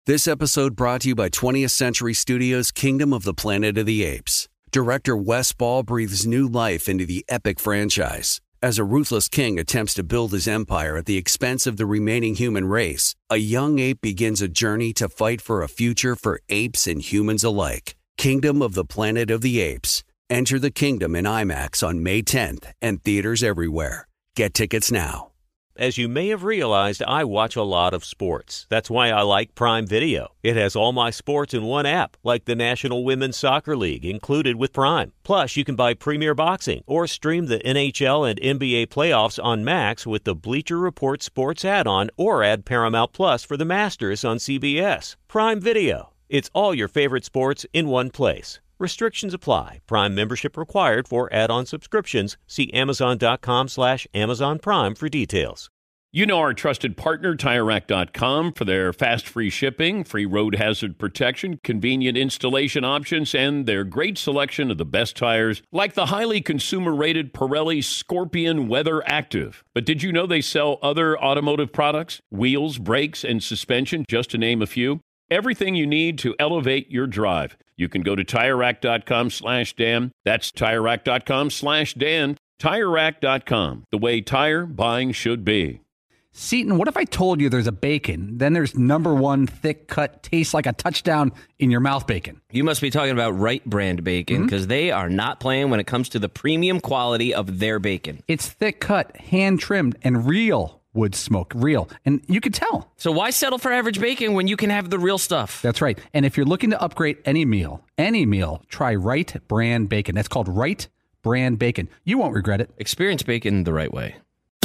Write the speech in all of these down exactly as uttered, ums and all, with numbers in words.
This episode brought to you by twentieth Century Studios' Kingdom of the Planet of the Apes. Director Wes Ball breathes new life into the epic franchise. As a ruthless king attempts to build his empire at the expense of the remaining human race, a young ape begins a journey to fight for a future for apes and humans alike. Kingdom of the Planet of the Apes. Enter the kingdom in IMAX on May tenth and theaters everywhere. Get tickets now. As you may have realized, I watch a lot of sports. That's why I like Prime Video. It has all my sports in one app, like the National Women's Soccer League, included with Prime. Plus, you can buy Premier Boxing or stream the N H L and N B A playoffs on Max with the Bleacher Report Sports add-on, or add Paramount Plus for the Masters on C B S. Prime Video. It's all your favorite sports in one place. Restrictions apply. Prime membership required for add-on subscriptions. See Amazon.com slash Amazon Prime for details. You know our trusted partner, Tire Rack dot com, for their fast, free shipping, free road hazard protection, convenient installation options, and their great selection of the best tires, like the highly consumer-rated Pirelli Scorpion Weather Active. But did you know they sell other automotive products? Wheels, brakes, and suspension, just to name a few. Everything you need to elevate your drive. You can go to Tire Rack dot com slash Dan. That's Tire Rack dot com slash Dan. Tire Rack dot com, the way tire buying should be. Seton, what if I told you there's a bacon, then there's number one thick cut, tastes like a touchdown in your mouth bacon? You must be talking about Wright Brand bacon, because mm-hmm. they are not playing when it comes to the premium quality of their bacon. It's thick cut, hand trimmed, and real. Wood smoke, real. And you could tell. So why settle for average bacon when you can have the real stuff? That's right. And if you're looking to upgrade any meal, any meal, try Wright Brand Bacon. That's called Wright Brand Bacon. You won't regret it. Experience bacon the right way.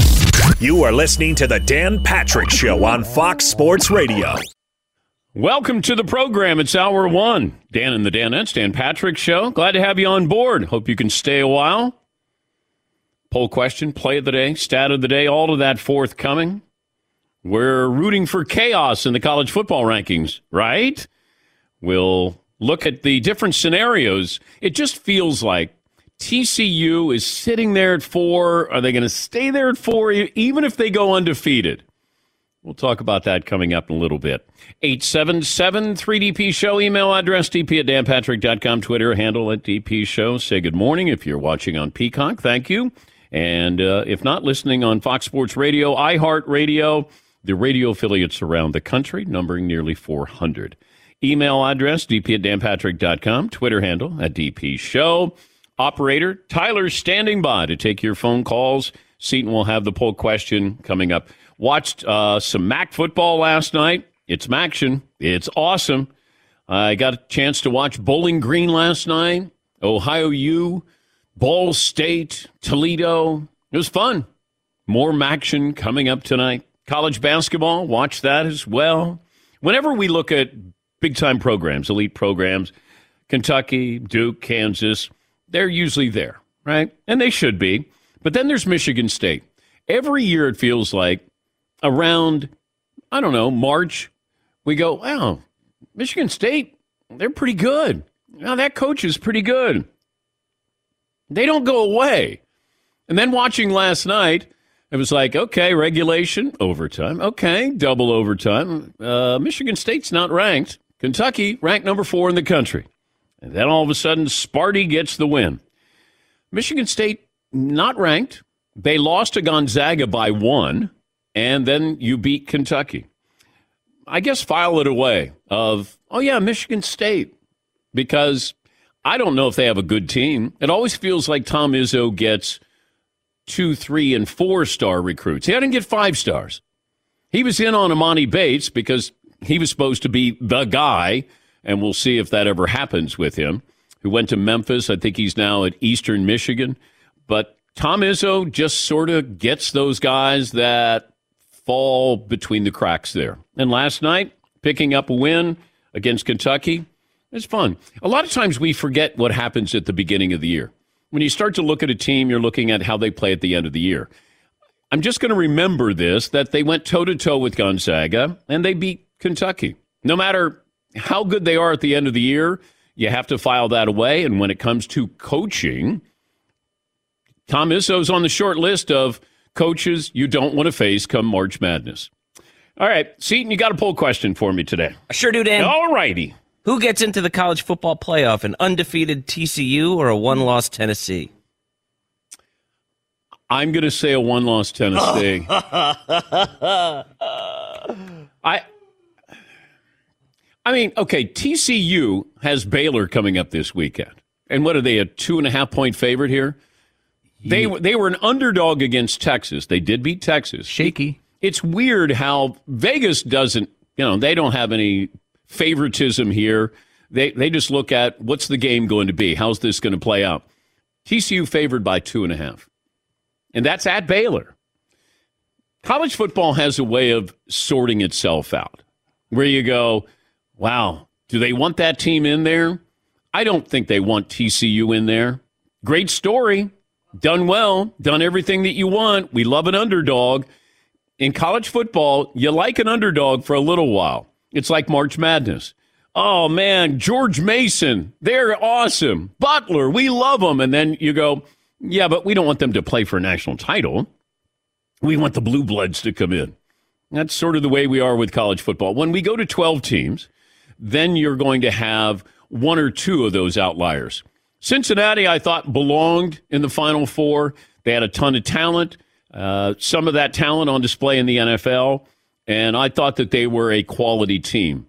You are listening to the Dan Patrick Show on Fox Sports Radio. Welcome to the program. It's hour one. Dan and the Danettes, Dan Patrick Show. Glad to have you on board. Hope you can stay a while. Poll question, play of the day, stat of the day, all of that forthcoming. We're rooting for chaos in the college football rankings, right? We'll look at the different scenarios. It just feels like T C U is sitting there at four. Are they going to stay there at four, even if they go undefeated? We'll talk about that coming up in a little bit. eight seven seven, three D P Show, email address, D P at Dan Patrick dot com, Twitter handle at D P Show. Say good morning if you're watching on Peacock. Thank you. And uh, if not, listening on Fox Sports Radio, iHeartRadio, the radio affiliates around the country, numbering nearly four hundred. Email address, D P at Dan Patrick dot com, Twitter handle at D P Show. Operator, Tyler standing by to take your phone calls. Seton will have the poll question coming up. Watched uh, some M A C football last night. It's Maction. It's awesome. I got a chance to watch Bowling Green last night. Ohio U. Ball State, Toledo. It was fun. More Maction coming up tonight. College basketball, watch that as well. Whenever we look at big-time programs, elite programs, Kentucky, Duke, Kansas, they're usually there, right? And they should be. But then there's Michigan State. Every year it feels like around, I don't know, March, we go, wow, Michigan State, they're pretty good. Now that coach is pretty good. They don't go away. And then watching last night, it was like, okay, regulation, overtime. Okay, double overtime. Uh, Michigan State's not ranked. Kentucky, ranked number four in the country. And then all of a sudden, Sparty gets the win. Michigan State, not ranked. They lost to Gonzaga by one, and then you beat Kentucky. I guess file it away of, oh, yeah, Michigan State, because I don't know if they have a good team. It always feels like Tom Izzo gets two, three, and four-star recruits. He didn't get five stars. He was in on Amani Bates because he was supposed to be the guy, and we'll see if that ever happens with him, who went to Memphis. I think he's now at Eastern Michigan. But Tom Izzo just sort of gets those guys that fall between the cracks there. And last night, picking up a win against Kentucky, it's fun. A lot of times we forget what happens at the beginning of the year. When you start to look at a team, you're looking at how they play at the end of the year. I'm just going to remember this, that they went toe-to-toe with Gonzaga, and they beat Kentucky. No matter how good they are at the end of the year, you have to file that away. And when it comes to coaching, Tom Izzo's on the short list of coaches you don't want to face come March Madness. All right, Seton, you got a poll question for me today. I sure do, Dan. All righty. Who gets into the college football playoff, an undefeated T C U or a one-loss Tennessee? I'm going to say a one-loss Tennessee. I, I mean, okay, T C U has Baylor coming up this weekend. And what are they, a two-and-a-half-point favorite here? They, they were an underdog against Texas. They did beat Texas. Shaky. It's weird how Vegas doesn't, you know, they don't have any favoritism here. They they just look at what's the game going to be? How's this going to play out? T C U favored by two and a half. And that's at Baylor. College football has a way of sorting itself out where you go, wow, do they want that team in there? I don't think they want T C U in there. Great story. Done well. Done everything that you want. We love an underdog. In college football, you like an underdog for a little while. It's like March Madness. Oh, man, George Mason, they're awesome. Butler, we love them. And then you go, yeah, but we don't want them to play for a national title. We want the Blue Bloods to come in. That's sort of the way we are with college football. When we go to twelve teams, then you're going to have one or two of those outliers. Cincinnati, I thought, belonged in the Final Four. They had a ton of talent. Uh, some of that talent on display in the N F L, and I thought that they were a quality team.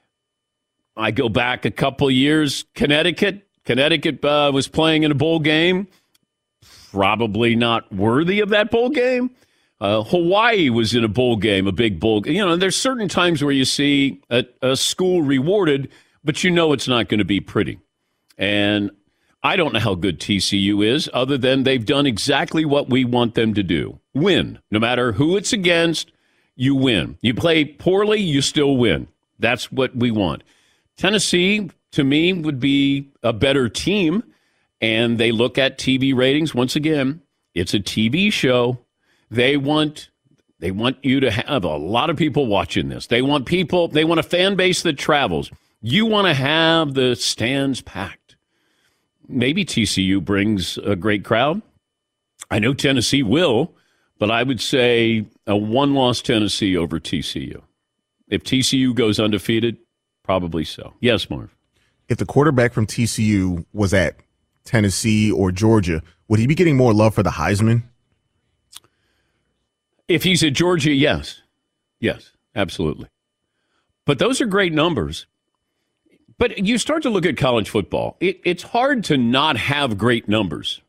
I go back a couple of years, Connecticut. Connecticut uh, was playing in a bowl game, probably not worthy of that bowl game. Uh, Hawaii was in a bowl game, a big bowl game. You know, there's certain times where you see a, a school rewarded, but you know it's not going to be pretty. And I don't know how good T C U is, other than they've done exactly what we want them to do. Win. No matter who it's against, you win. You play poorly, you still win. That's what we want. Tennessee, to me, would be a better team, and they look at T V ratings. Once again, it's a T V show. They want they want you to have a lot of people watching this. They want people, they want a fan base that travels. You want to have the stands packed. Maybe T C U brings a great crowd. I know Tennessee will, but I would say a one-loss Tennessee over T C U. If T C U goes undefeated, probably so. Yes, Marv. If the quarterback from T C U was at Tennessee or Georgia, would he be getting more love for the Heisman? If he's at Georgia, yes. Yes, absolutely. But those are great numbers. But you start to look at college football. It, it's hard to not have great numbers.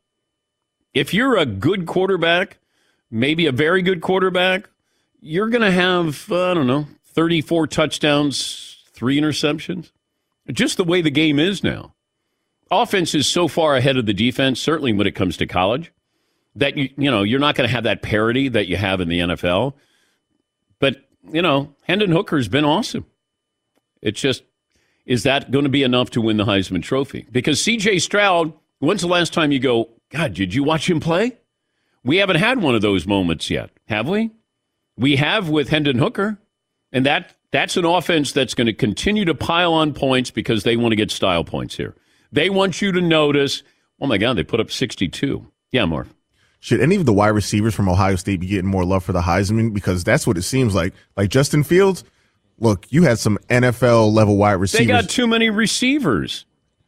If you're a good quarterback, maybe a very good quarterback, you're going to have, uh, I don't know, thirty-four touchdowns, three interceptions. Just the way the game is now. Offense is so far ahead of the defense, certainly when it comes to college, that you, you know, you're not going to have that parity that you have in the N F L. But, you know, Hendon Hooker's been awesome. It's just, is that going to be enough to win the Heisman Trophy? Because C J Stroud, when's the last time you go, God, did you watch him play? We haven't had one of those moments yet, have we? We have with Hendon Hooker, and that that's an offense that's going to continue to pile on points because they want to get style points here. They want you to notice, oh, my God, they put up sixty-two. Yeah, Marv. Should any of the wide receivers from Ohio State be getting more love for the Heisman? Because that's what it seems like. Like Justin Fields, look, you had some N F L-level wide receivers. They got too many receivers.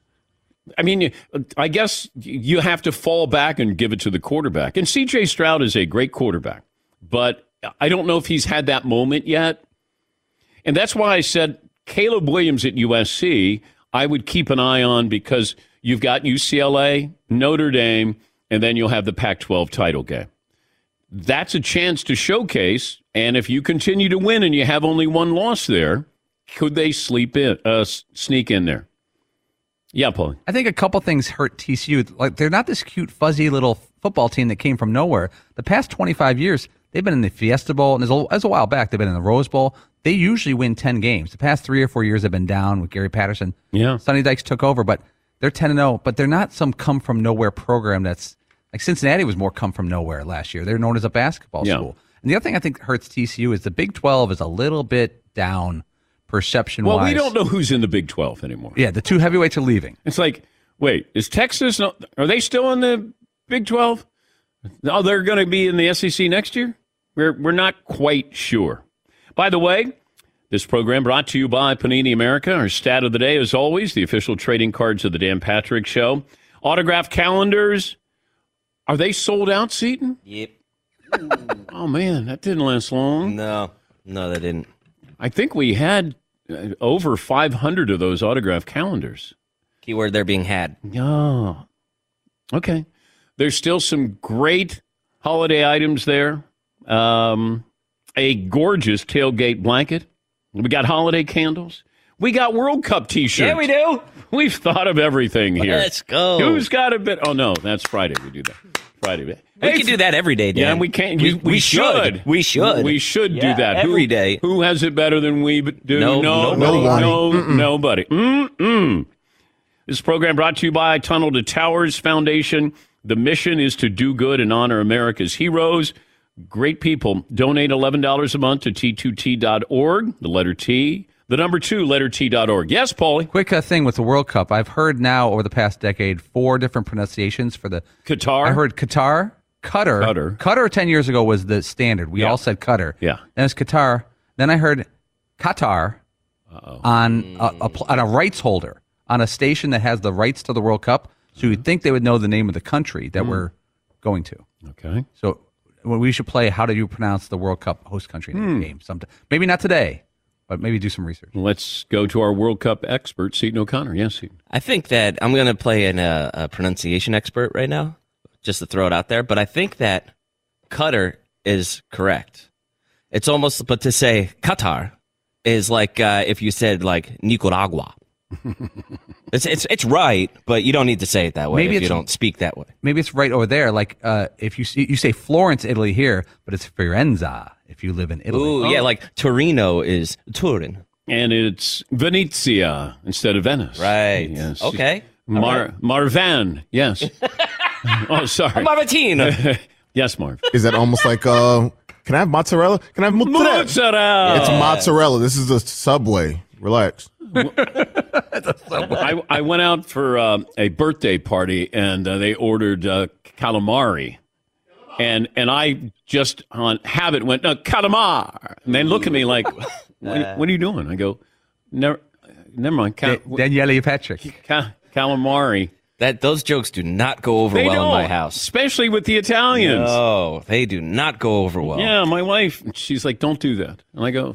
I mean, I guess you have to fall back and give it to the quarterback. And C J Stroud is a great quarterback, but I don't know if he's had that moment yet. And that's why I said Caleb Williams at U S C, I would keep an eye on because you've got U C L A, Notre Dame, and then you'll have the Pac twelve title game. That's a chance to showcase, and if you continue to win and you have only one loss there, could they sleep in, uh, sneak in there? Yeah, Paul. I think a couple things hurt T C U. Like, they're not this cute, fuzzy little football team that came from nowhere. The past twenty-five years, they've been in the Fiesta Bowl, and as a, as a while back, they've been in the Rose Bowl. They usually win ten games. The past three or four years have been down with Gary Patterson. Yeah. Sonny Dykes took over, but they're ten and oh, but they're not some come-from-nowhere program that's like Cincinnati was more come-from-nowhere last year. They're known as a basketball yeah. school. And the other thing I think hurts T C U is the Big twelve is a little bit down perception-wise. Well, we don't know who's in the Big twelve anymore. Yeah, the two heavyweights are leaving. It's like, wait, is Texas, are they still in the Big twelve? No, they're going to be in the S E C next year? We're we're not quite sure. By the way, this program brought to you by Panini America. Our stat of the day, as always, the official trading cards of the Dan Patrick Show. Autograph calendars. Are they sold out, Seton? Yep. Oh, man, that didn't last long. No, no, they didn't. I think we had uh, over five hundred of those autograph calendars. Keyword, they're being had. Oh, okay. There's still some great holiday items there. Um, a gorgeous tailgate blanket. We got holiday candles. We got World Cup T-shirts. Yeah, we do. We've thought of everything here. Let's go. Who's got a bit? Oh, no, that's Friday. We do that. Friday. We Hey, can do that every day, Dan. Yeah, we can't. We, We, we should. should. We should. We should Yeah, do that every who, day. Who has it better than we do? No, no, nobody. no, no, nobody. Mm-mm. This program brought to you by Tunnel to Towers Foundation. The mission is to do good and honor America's heroes. Great people. Donate eleven dollars a month to T two T dot org. The letter T. The number two, letter T dot org. Yes, Paulie? Quick uh, thing with the World Cup. I've heard now over the past decade four different pronunciations for the Qatar? I heard Qatar, Qatar. Qatar. Qatar ten years ago was the standard. We Yeah. all said Qatar. Yeah. Then it's Qatar. Then I heard Qatar on a, a, pl- on a rights holder, on a station that has the rights to the World Cup. So you'd think they would know the name of the country that we're going to. Okay. So well, we should play how do you pronounce the World Cup host country name game sometime. Maybe not today, but maybe do some research. Let's go to our World Cup expert, Seton O'Connor. Yes, Seton. I think that I'm going to play an, uh, a pronunciation expert right now, just to throw it out there. But I think that Qatar is correct. It's almost, but to say Qatar is like uh, if you said like Nicaragua. it's it's it's right, but you don't need to say it that way Maybe if you it's- don't speak that way. Maybe it's right over there. Like uh, if you see, you say Florence, Italy here, but it's Firenze if you live in Italy. Ooh, yeah, like Torino is Turin. And it's Venezia instead of Venice. Right. Yes. Okay. Mar- right. Marvan. Yes. Oh, sorry. Marvatino. Yes, Marv. Is that almost like, uh, can I have mozzarella? Can I have mozzarella? Mozzarella. It's mozzarella. This is a Subway. Relax. I, I went out for uh, a birthday party, and uh, they ordered uh, calamari. And and I just on habit went, no, calamar. And they look at me like, what, what are you doing? I go, never, never mind. Cal- Da- Daniele Patrick. ca- calamari. That those jokes do not go over They well in don't, my house. especially with the Italians. No, they do not go over well. Yeah, my wife, she's like, don't do that. And I go,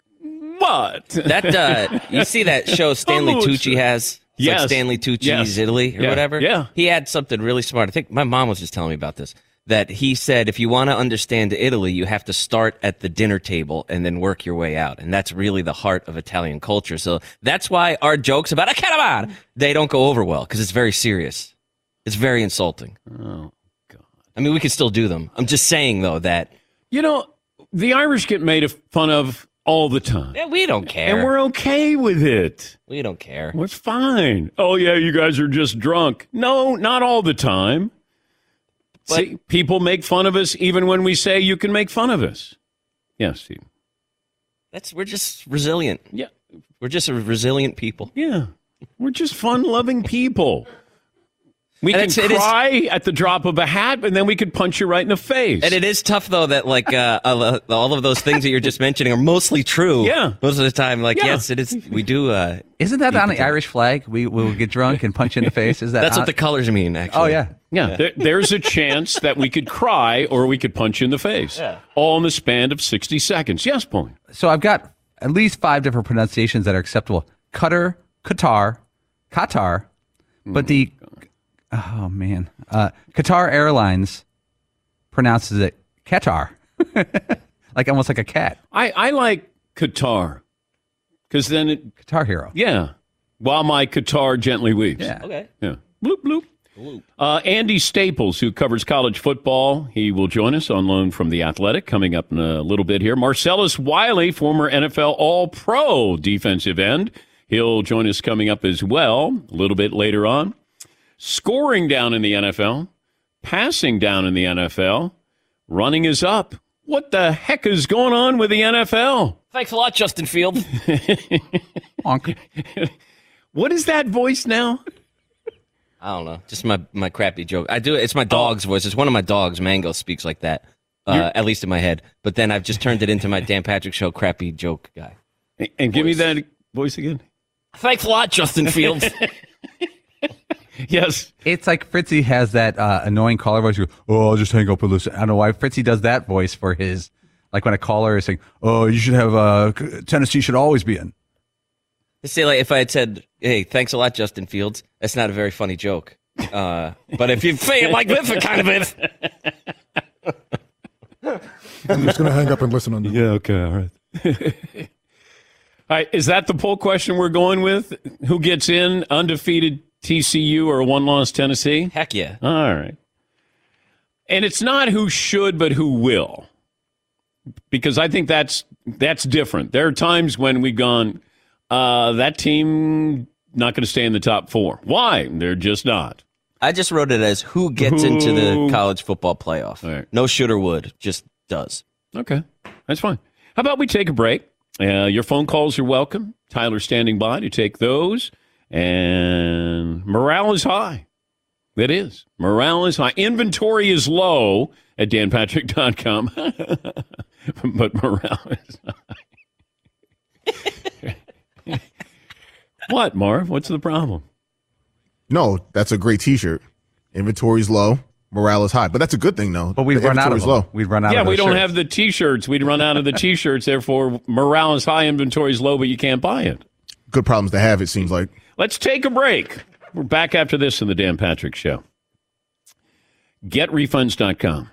what? That uh, you see that show Stanley Oh, Tucci sure. has? It's Yes. like Stanley Tucci's Yes. Italy or Yeah. whatever. Yeah. He had something really smart. I think my mom was just telling me about this. That he said if you want to understand Italy, you have to start at the dinner table and then work your way out. And that's really the heart of Italian culture. So that's why our jokes about a calamar, they don't go over well because it's very serious. It's very insulting. Oh, God. I mean, we can still do them. I'm just saying, though, that You know, the Irish get made fun of all the time. yeah, we don't care. And we're okay with it. we don't care. We're fine. Oh, yeah, you guys are just drunk. No, not all the time. But- See, people make fun of us even when we say you can make fun of us. Yes, Steve. That's we're just resilient. Yeah, We're just a resilient people. yeah. We're just fun-loving people. We And can it's- it is- cry at the drop of a hat, and then we could punch you right in the face. And it is tough, though, that like uh, uh, all of those things that you're just mentioning are mostly true. Yeah. Most of the time, like Yeah. yes, it is. We do. Uh, Isn't that on the Irish flag? We will get drunk and punch you in the face. Is that? that's on- what the colors mean. Actually. Oh yeah. Yeah, There, there's a chance that we could cry or we could punch you in the face. Yeah. All in the span of sixty seconds. Yes, Pauline. So I've got at least five different pronunciations that are acceptable. Qatar, Qatar, Qatar, but the oh man, uh, Qatar Airlines pronounces it Qatar, like almost like a cat. I, I like Qatar because then it, Qatar hero. yeah, while my Qatar gently weeps. Yeah. Okay. Yeah. Bloop, bloop. Uh, Andy Staples, who covers college football, he will join us on loan from The Athletic coming up in a little bit here. Marcellus Wiley, former N F L All-Pro defensive end, he'll join us coming up as well a little bit later on. Scoring down in the N F L, passing down in the N F L, running is up. What the heck is going on with the N F L? Thanks a lot, Justin Field. Honk. What is that voice now? I don't know. Just my, my crappy joke. I do. It's my dog's voice. It's one of my dogs. Mango speaks like that. uh, at least in my head. But then I've just turned it into my Dan Patrick Show crappy joke guy. And, and give me that voice again. Thanks a lot, Justin Fields. Yes. It's like Fritzy has that uh, annoying caller voice. You go, oh, I'll just hang up and listen. I don't know why Fritzy does that voice for his, like when a caller is saying, oh, you should have, uh, Tennessee should always be in. Say like if I had said, hey, thanks a lot, Justin Fields, that's not a very funny joke. Uh, but if you say it like this, it kind of is. I'm just going to hang up and listen on that. Yeah, okay, all right. All right, is that the poll question we're going with? Who gets in, undefeated T C U or one-loss Tennessee? Heck yeah. All right. And it's not who should, but who will. Because I think that's that's different. There are times when we've gone, uh, that team not going to stay in the top four. Why? They're just not. I just wrote it as who gets Who- into the college football playoff. All right. No should or would, just does. Okay, that's fine. How about we take a break? Uh, your phone calls are welcome. Tyler's standing by to take those. And morale is high. It is. Morale is high. Inventory is low at dan patrick dot com. But morale is high. What, Marv? What's the problem? No, that's a great T-shirt. Inventory's low, morale is high, but that's a good thing, though. But we've The run out of inventory's them. We've run out Yeah, of we those don't shirts. have the T-shirts. We'd run out of the T-shirts. Therefore, morale is high, inventory is low, but you can't buy it. Good problems to have, it seems like. Let's take a break. We're back after this in the Dan Patrick Show. get refunds dot com.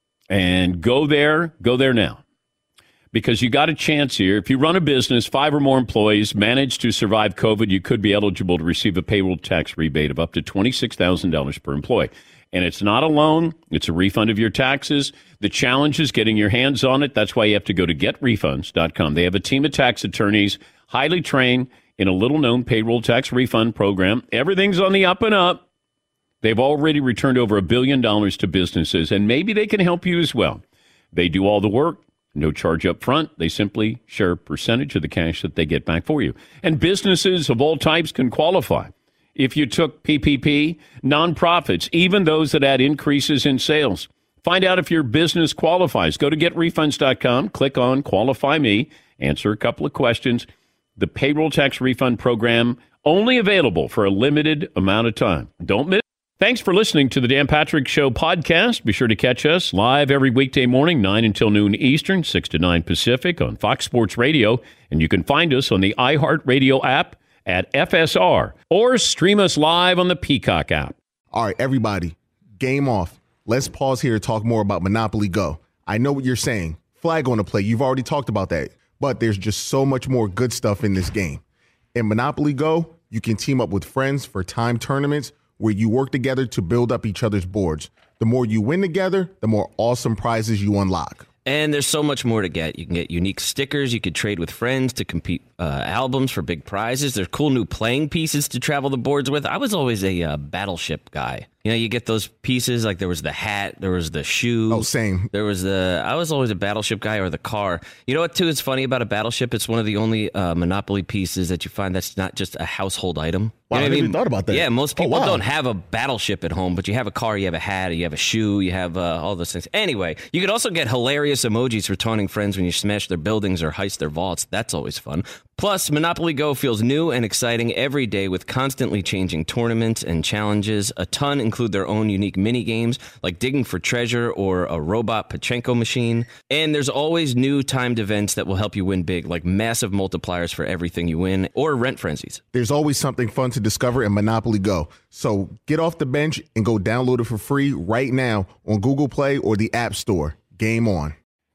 And go there, go there now. Because you got a chance here. If you run a business, five or more employees, manage to survive COVID, you could be eligible to receive a payroll tax rebate of up to twenty-six thousand dollars per employee. And it's not a loan. It's a refund of your taxes. The challenge is getting your hands on it. That's why you have to go to get refunds dot com. They have a team of tax attorneys, highly trained in a little-known payroll tax refund program. Everything's on the up and up. They've already returned over a billion dollars to businesses, and maybe they can help you as well. They do all the work, no charge up front. They simply share a percentage of the cash that they get back for you. And businesses of all types can qualify. If you took P P P, nonprofits, even those that had increases in sales. Find out if your business qualifies. Go to get refunds dot com, click on Qualify Me, answer a couple of questions. The payroll tax refund program, only available for a limited amount of time. Don't miss. Thanks for listening to the Dan Patrick Show podcast. Be sure to catch us live every weekday morning, nine until noon Eastern, six to nine Pacific on Fox Sports Radio. And you can find us on the iHeartRadio app at F S R or stream us live on the Peacock app. All right, everybody, game off. Let's pause here to talk more about Monopoly Go. I know what you're saying. Flag on the play. You've already talked about that. But there's just so much more good stuff in this game. In Monopoly Go, you can team up with friends for timed tournaments where you work together to build up each other's boards. The more you win together, the more awesome prizes you unlock. And there's so much more to get. You can get unique stickers. You could trade with friends to compete uh, albums for big prizes. There's cool new playing pieces to travel the boards with. I was always a uh, battleship guy. You know, you get those pieces, like there was the hat, there was the shoe. Oh, same. There was the, I was always a battleship guy or the car. You know what, too, is funny about a battleship? It's one of the only uh, Monopoly pieces that you find that's not just a household item. Wow, You know I what never even thought about that. Yeah, most Oh, people wow. don't have a battleship at home, but you have a car, you have a hat, you have a shoe, you have uh, all those things. Anyway, you could also get hilarious emojis for taunting friends when you smash their buildings or heist their vaults. That's always fun. Plus, Monopoly Go feels new and exciting every day with constantly changing tournaments and challenges. A ton include their own unique mini games like digging for treasure or a robot Pachinko machine. And there's always new timed events that will help you win big, like massive multipliers for everything you win or rent frenzies. There's always something fun to discover in Monopoly Go. So get off the bench and go download it for free right now on Google Play or the App Store. Game on.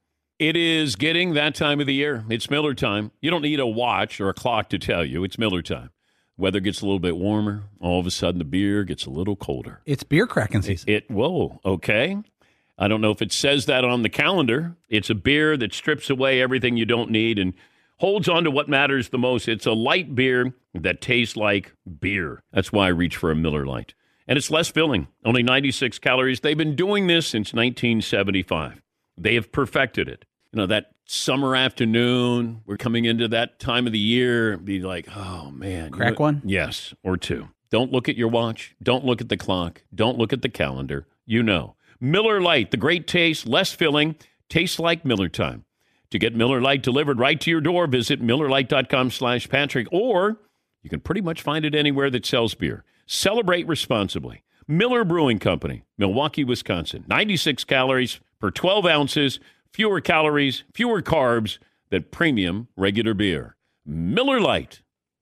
It is getting that time of the year. It's Miller time. You don't need a watch or a clock to tell you. It's Miller time. Weather gets a little bit warmer. All of a sudden, the beer gets a little colder. It's beer cracking season. It, it whoa, okay. I don't know if it says that on the calendar. It's a beer that strips away everything you don't need and holds on to what matters the most. It's a light beer that tastes like beer. That's why I reach for a Miller Lite. And it's less filling, only ninety-six calories. They've been doing this since nineteen seventy-five. They have perfected it. You know, that summer afternoon, we're coming into that time of the year, be like, oh, man. Crack you know, one? Yes, or two. Don't look at your watch. Don't look at the clock. Don't look at the calendar. You know. Miller Lite, the great taste, less filling, Tastes like Miller time. To get Miller Lite delivered right to your door, visit MillerLite.com slash Patrick, or you can pretty much find it anywhere that sells beer. Celebrate responsibly. Miller Brewing Company, Milwaukee, Wisconsin. ninety-six calories per twelve ounces, fewer calories, fewer carbs than premium regular beer. Miller Lite.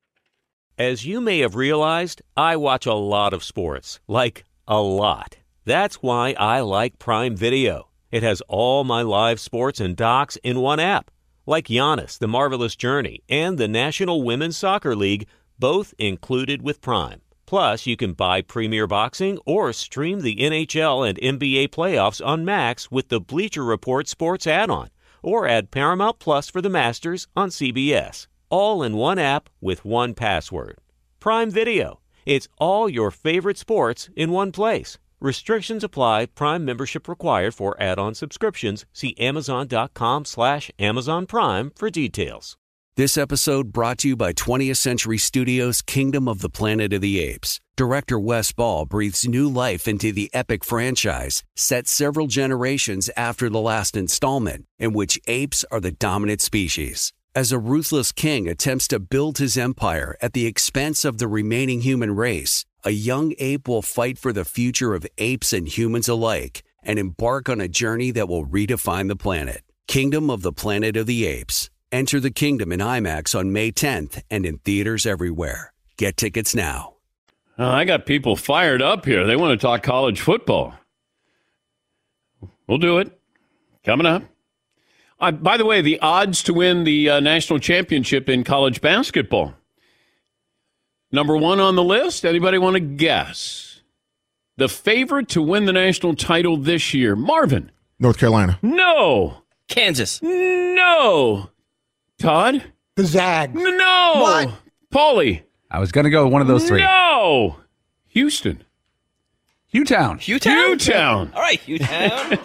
As you may have realized, I watch a lot of sports. Like, a lot. That's why I like Prime Video. It has all my live sports and docs in one app. Like Giannis, The Marvelous Journey, and the National Women's Soccer League, both included with Prime. Plus, you can buy Premier Boxing or stream the N H L and N B A playoffs on Max with the Bleacher Report Sports add-on, or add Paramount Plus for the Masters on C B S. All in one app with one password. Prime Video. It's all your favorite sports in one place. Restrictions apply. Prime membership required for add-on subscriptions. See Amazon.com slash Amazon Prime for details. This episode brought to you by twentieth Century Studios' Kingdom of the Planet of the Apes. Director Wes Ball breathes new life into the epic franchise, set several generations after the last installment, in which apes are the dominant species. As a ruthless king attempts to build his empire at the expense of the remaining human race, a young ape will fight for the future of apes and humans alike and embark on a journey that will redefine the planet. Kingdom of the Planet of the Apes. Enter the kingdom in IMAX on May tenth and in theaters everywhere. Get tickets now. Uh, I got people fired up here. They want to talk college football. We'll do it. Coming up. Uh, by the way, the odds to win the uh, national championship in college basketball. Number one on the list. Anybody want to guess? The favorite to win the national title this year. Marvin. North Carolina. No. Kansas. No. Todd. The Zags. No. What? Paulie. I was going to go with one of those three. No. Houston. Hewtown. Hewtown? Hewtown. All right, Hewtown.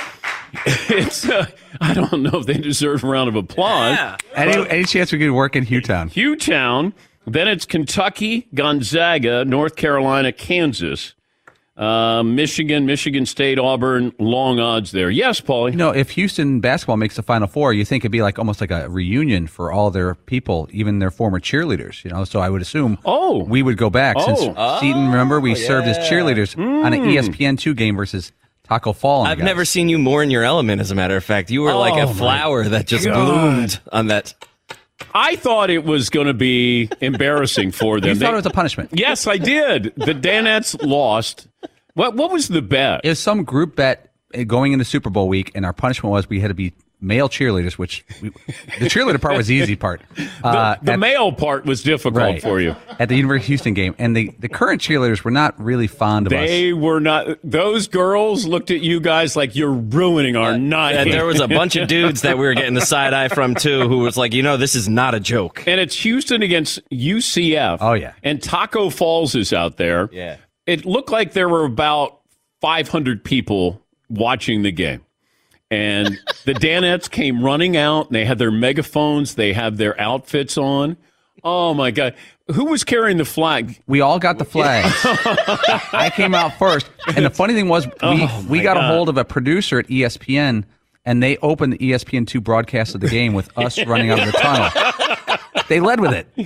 It's. Uh, I don't know if they deserve a round of applause. Yeah. Any, any chance we could work in Hewtown? Hewtown. Then it's Kentucky, Gonzaga, North Carolina, Kansas, uh, Michigan, Michigan State, Auburn. Long odds there. Yes, Paulie. You know, if Houston basketball makes the Final Four, you think it'd be like almost like a reunion for all their people, even their former cheerleaders. You know, so I would assume Oh. we would go back since Oh. Seton. Remember, we served as yeah. cheerleaders on an E S P N two game versus Taco Fall. and the I've guys. never seen you more in your element, as a matter of fact. You were like Oh, a my flower that just God. bloomed on that. I thought it was going to be embarrassing for them. You They- thought it was a punishment. yes, I did. The Danettes lost. What What was the bet? It was some group bet uh, going into Super Bowl week, and our punishment was we had to be male cheerleaders, which we, the cheerleader part was the easy part. Uh, the at- male part was difficult right, for you. at the University of Houston game, and the, the current cheerleaders were not really fond of us. They were not. Those girls looked at you guys like you're ruining our night. And there was a bunch of dudes that we were getting the side eye from, too, who was like, you know, this is not a joke. And it's Houston against U C F. Oh, yeah. And Taco Falls is out there. Yeah. It looked like there were about five hundred people watching the game. And the Danettes came running out, and they had their megaphones. They had their outfits on. Oh, my God. Who was carrying the flag? We all got the flags. I came out first. And the funny thing was, we, Oh, we my got God. a hold of a producer at E S P N, and they opened the E S P N two broadcast of the game with us running out of the tunnel. They led with it.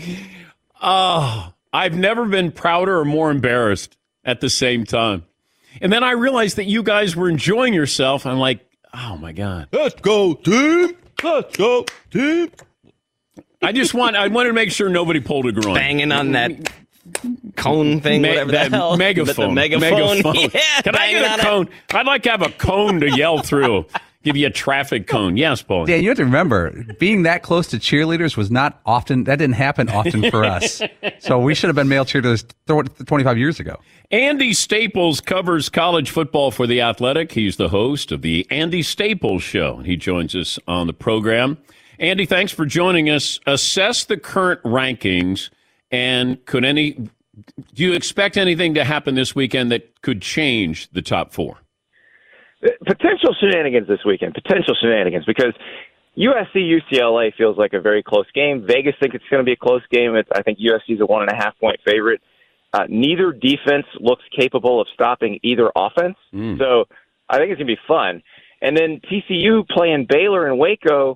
Oh, I've never been prouder or more embarrassed at the same time. And then I realized that you guys were enjoying yourself. I'm like, oh, my God. Let's go, team. Let's go, team. I just want, I wanted to make sure nobody pulled a groin. Banging on that cone thing, Me- whatever that the hell. megaphone. The megaphone. Megaphone. Yeah, Can I banging get on a it. cone? I'd like to have a cone to yell through. Give you a traffic cone. Yes, Paul. Dan, you have to remember, being that close to cheerleaders was not often, that didn't happen often for us. So we should have been male cheerleaders twenty-five years ago. Andy Staples covers college football for The Athletic. He's the host of the Andy Staples Show. He joins us on the program. Andy, thanks for joining us. Assess the current rankings, and could any, do you expect anything to happen this weekend that could change the top four? Potential shenanigans this weekend. Potential shenanigans because U S C U C L A feels like a very close game. Vegas think it's going to be a close game. It's, I think U S C is a one and a half point favorite. Uh, neither defense looks capable of stopping either offense. Mm. So I think it's going to be fun. And then T C U playing Baylor and Waco.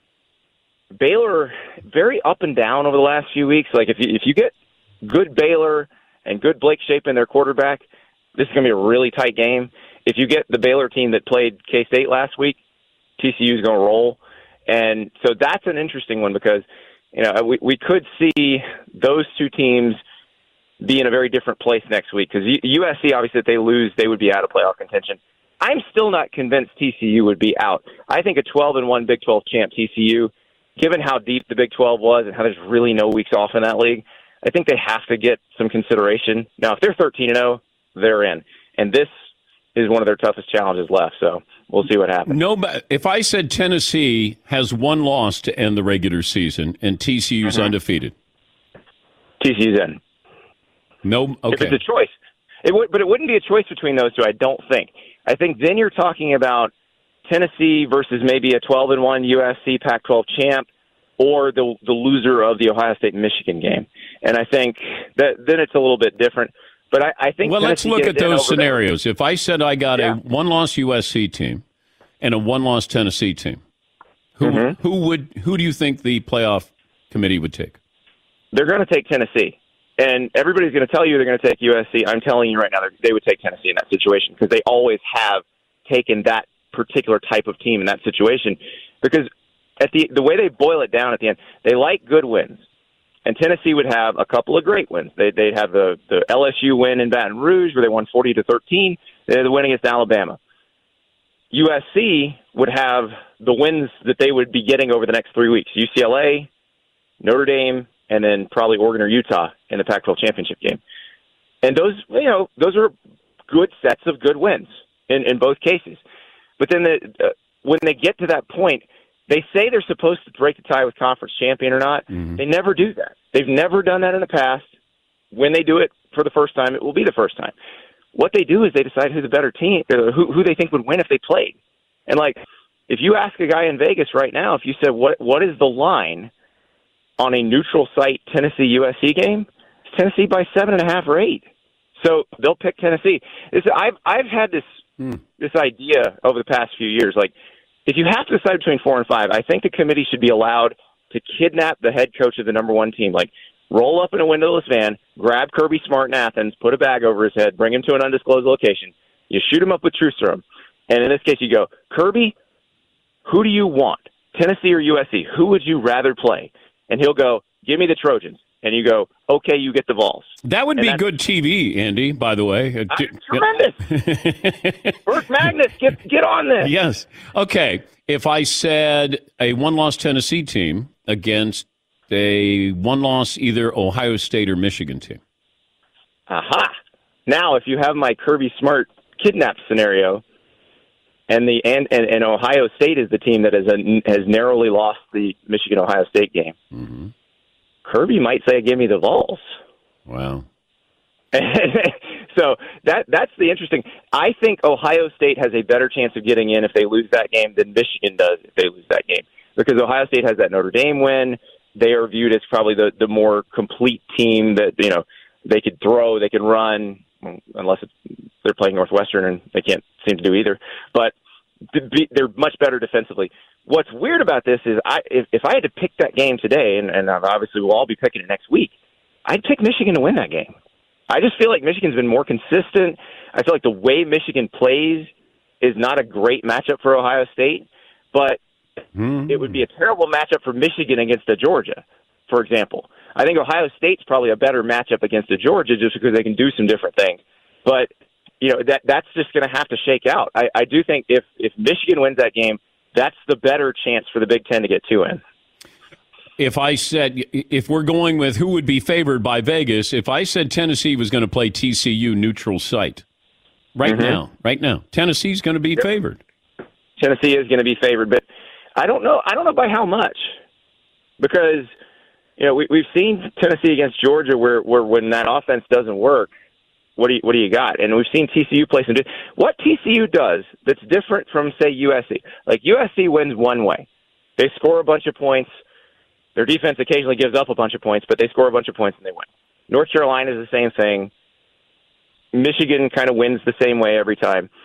Baylor very up and down over the last few weeks. Like if you if you get good Baylor and good Blake Shapen, their quarterback, this is going to be a really tight game. If you get the Baylor team that played K-State last week, T C U is going to roll. And so that's an interesting one because, you know, we, we could see those two teams be in a very different place next week because U S C, obviously, if they lose, they would be out of playoff contention. I'm still not convinced T C U would be out. I think a twelve and one Big twelve champ T C U, given how deep the Big twelve was and how there's really no weeks off in that league, I think they have to get some consideration. Now, if they're thirteen and oh, they're in. And this is one of their toughest challenges left, so we'll see what happens. No, if I said Tennessee has one loss to end the regular season and T C U's mm-hmm. undefeated. T C U's in. No, okay. If it's a choice. It would, but it wouldn't be a choice between those two, I don't think. I think then you're talking about Tennessee versus maybe a twelve and one U S C Pac twelve champ or the the loser of the Ohio State-Michigan game. And I think that then it's a little bit different. But I, I think well, Tennessee let's look at those scenarios. There. If I said I got yeah. a one-loss U S C team and a one-loss Tennessee team, who mm-hmm. who would who do you think the playoff committee would take? They're going to take Tennessee, and everybody's going to tell you they're going to take U S C. I'm telling you right now, they would take Tennessee in that situation because they always have taken that particular type of team in that situation. Because at the the way they boil it down at the end, they like good wins. And Tennessee would have a couple of great wins. They, they'd have the, the L S U win in Baton Rouge where they won forty to thirteen. They had the win against Alabama. U S C would have the wins that they would be getting over the next three weeks. U C L A, Notre Dame, and then probably Oregon or Utah in the Pac twelve championship game. And those, you know, those are good sets of good wins in, in both cases. But then the, uh, when they get to that point, they say they're supposed to break the tie with conference champion or not. Mm-hmm. They never do that. They've never done that in the past. When they do it for the first time, it will be the first time. What they do is they decide who's a better team, or who, who they think would win if they played. And, like, if you ask a guy in Vegas right now, if you said, what what is the line on a neutral site Tennessee U S C game, it's Tennessee by seven and a half or eight. So they'll pick Tennessee. It's, I've, I've had this mm. this idea over the past few years, like, if you have to decide between four and five, I think the committee should be allowed to kidnap the head coach of the number one team. Like, roll up in a windowless van, grab Kirby Smart in Athens, put a bag over his head, bring him to an undisclosed location. You shoot him up with truth serum. And in this case, you go, Kirby, who do you want, Tennessee or U S C? Who would you rather play? And he'll go, give me the Trojans. And you go, okay, you get the Vols. That would and be good T V, Andy, by the way. Uh, tremendous. Bert Magnus, get, get on this. Yes. Okay. If I said a one-loss Tennessee team against a one-loss either Ohio State or Michigan team. Aha. Now, if you have my Kirby Smart kidnap scenario, and the and, and, and Ohio State is the team that has, a, has narrowly lost the Michigan-Ohio State game, mm-hmm. Kirby might say, give me the Vols. Wow. So that that's the interesting. I think Ohio State has a better chance of getting in if they lose that game than Michigan does if they lose that game. Because Ohio State has that Notre Dame win. They are viewed as probably the, the more complete team that, you know, they could throw, they could run, unless it's, they're playing Northwestern and they can't seem to do either. But they're much better defensively. What's weird about this is I if, if I had to pick that game today, and, and obviously we'll all be picking it next week, I'd pick Michigan to win that game. I just feel like Michigan's been more consistent. I feel like the way Michigan plays is not a great matchup for Ohio State, but mm. it would be a terrible matchup for Michigan against a Georgia, for example. I think Ohio State's probably a better matchup against a Georgia just because they can do some different things. But, you know, that that's just going to have to shake out. I, I do think if, if Michigan wins that game, that's the better chance for the Big Ten to get two in. If I said, if we're going with who would be favored by Vegas, if I said Tennessee was going to play T C U neutral site, right mm-hmm. now, right now, Tennessee's going to be yep. favored. Tennessee is going to be favored, but I don't know. I don't know by how much, because you know we, we've seen Tennessee against Georgia, where, where when that offense doesn't work, what do you what do you got? And we've seen T C U play some. What T C U does that's different from say U S C, like U S C wins one way, they score a bunch of points. Their defense occasionally gives up a bunch of points, but they score a bunch of points and they win. North Carolina is the same thing. Michigan kind of wins the same way every time.